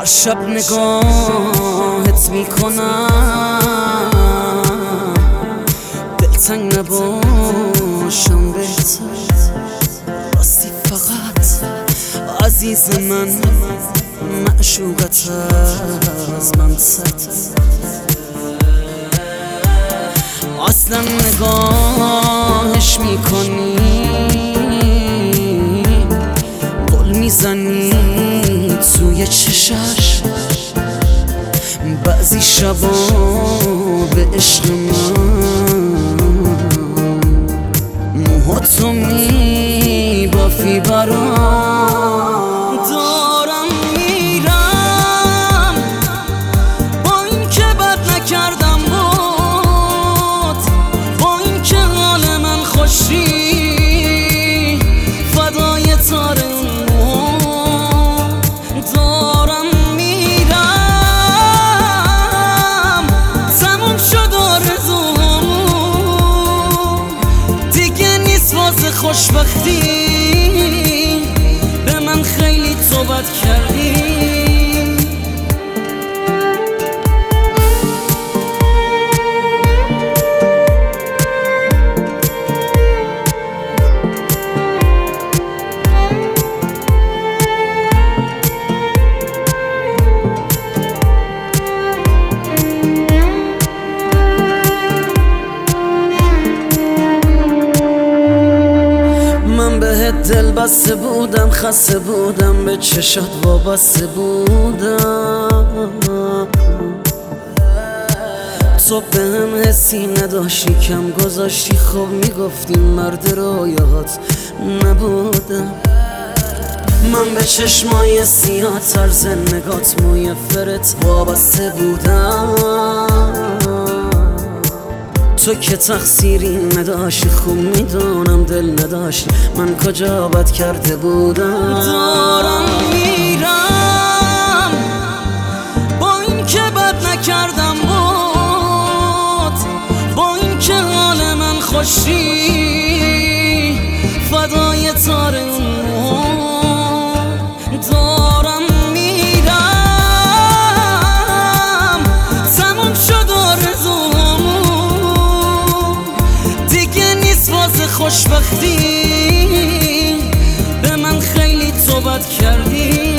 هر شب نگاهت میکنم دلتنگ نباشم بهتر راستی فقط عزیز من معشوقت از من سرتر اصلا نگاهش میکنی گل میزنی توی چشش بعضی شبا به عشق من موهاتو میبافی برام دارم میرم با این که بد نکردم با این که حال من خوشی فدای تار دارم میرم تموم شد آرزوم دیگه نیست واسه خوشبختی به من خیلی توبت کردی دل بسته بودم خسته بودم به چشات وابسته بودم تو به هم حسی نداشتی کم گذاشتی خب میگفتی مرد رویات نبودم من به چشمای سیاه طرز نگات موی فرت وابسته بودم تو که تقصیری نداشتی خوب میدونم دل نداشتی من کجا بد کرده بودم دارم میرم با این که بد نکردم با این که حال من خوشی فدای تار دارم میرم تموم شد آرزوم خوشبختی به من خیلی توبت کردی